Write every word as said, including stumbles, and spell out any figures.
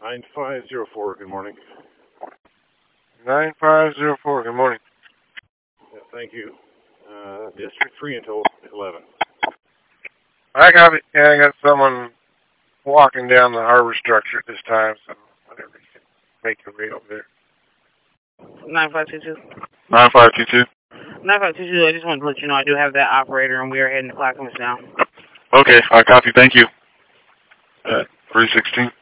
nine five zero four, good morning. nine five zero four, good morning. Yeah, thank you. Uh, district three until eleven. I got it. Yeah, I got someone walking down the harbor structure at this time, so whatever you can make your way over there. nine five two two. nine five two two. nine five two two, I just wanted to let you know I do have that operator, and we are heading to Clackamas now. Okay, I copy. Thank you. Uh, three sixteen.